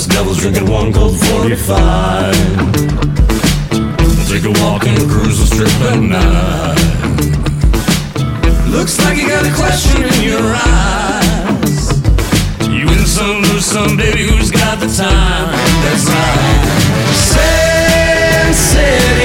This devil's drinking one cold 45. Take a walk and cruise the strip at night. Looks like you got a question in your eyes. You win some, lose some, baby, who's got the time? That's right. Sin City.